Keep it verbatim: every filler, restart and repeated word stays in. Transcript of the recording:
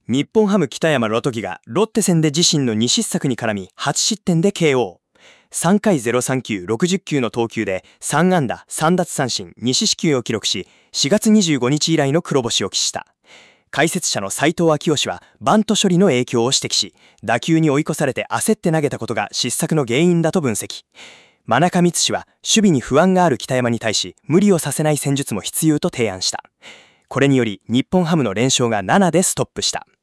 日本ハム北山ロトギがロッテ戦で自身のに失策に絡みはち失点で ケーオー。さんかいゼロさん球ろくじゅっ球の投球でさん安打さん奪三振に四死球を記録し、しがつにじゅうごにち以来の黒星を喫した。解説者の斉藤昭義はバント処理の影響を指摘し、打球に追い越されて焦って投げたことが失策の原因だと分析。真中光氏は守備に不安がある北山に対し無理をさせない戦術も必要と提案した。これにより日本ハムの連勝がななでストップした。